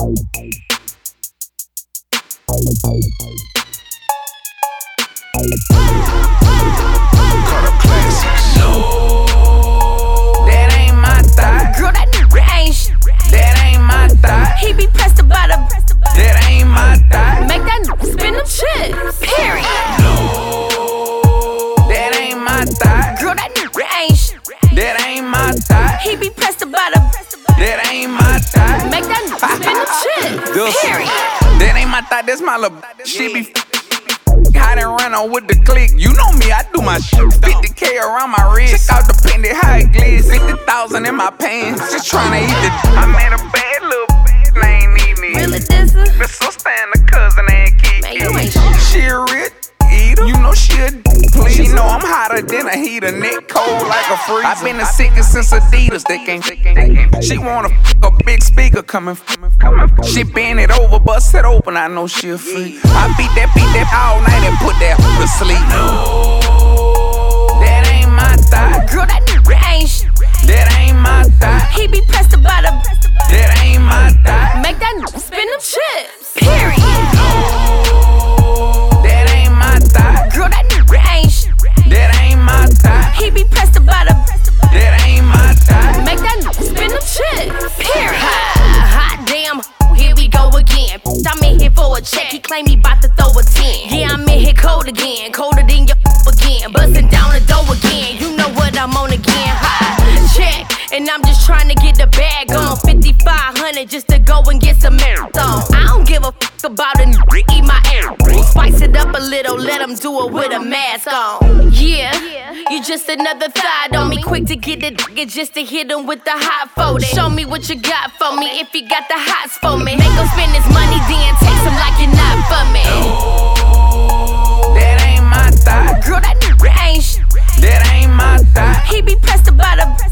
Carter Classics. No, that ain't my thought. Girl, that nigga ain't shit. That ain't my thought. He be pressed about a. That ain't my thought. Make that nigga spin them chips. Period. No, that ain't my thought. Girl, that nigga ain't shit. That ain't my thought. He be pressed about a. That ain't my thought. Make that nigga spin them chips. Period. That ain't my thought. That's my little. She be hot and run on with the click. You know me, I do my shit. 50K around my wrist. Check out the penny, how it glitz. 50,000 in my pants. Just tryna eat the. I made a bad little bitch, and I ain't eating it. Really, Dizza? The sister and the cousin ain't kicking. Man, you ain't shit. She a rich eater. You know she a please. She know I'm hotter than a heater. Neck cold like a freezer. I been the sickest since Adidas. They can't. She wanna a big speaker coming. She bend it over, bust it open. I know she a freak. I beat that all night and put that to sleep. No, that ain't my thought. Girl, that nigga ain't shit. That ain't my thought. He be pressed about a. That ain't my thought. Make that nigga spin them chips. Period. That ain't my thought. Girl, that nigga ain't shit. That ain't my thought. He be pressed about a. That ain't my thought. Make that nigga spin them chips. Period. Hot damn, here we go again. I'm in here for a check. He claim he bout to throw a 10. Yeah, I'm in here cold again, colder than your again. Bustin' down the door again. You know what I'm on again. Hot check, and I'm just trying to get the bag on. 5,500 just to go and get some marathon. I don't give a about a eat my air. Spice it up a little, let him do it with a mask on. Yeah, you just another thought on me. Quick to get it, just to hit him with the hot folding. Show me what you got for me, if you got the hots for me. Make him spend his money, then text him like you're not for me. That ain't my thought. Girl, that nigga ain't shit. That ain't my thought. He be pressed about a.